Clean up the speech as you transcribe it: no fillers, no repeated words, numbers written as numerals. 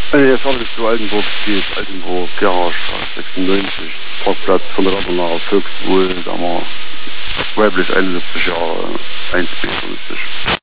Jetzt habe ich zu Altenburg steht, Altenburg, Gerhardstraße 96, Parkplatz von der Radonauer Volkswohl, da haben wir weiblich 71 Jahre, 1,74.